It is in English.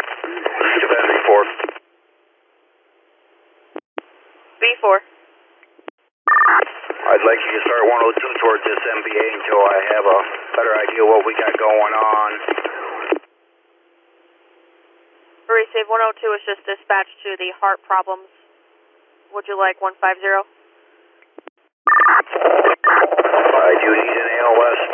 Japan B4. B4. I'd like you to start 102 towards this MBA until I have a better idea what we got going on. Receive 102 is just dispatched to the heart problems. Would you like 150? I do need an ALS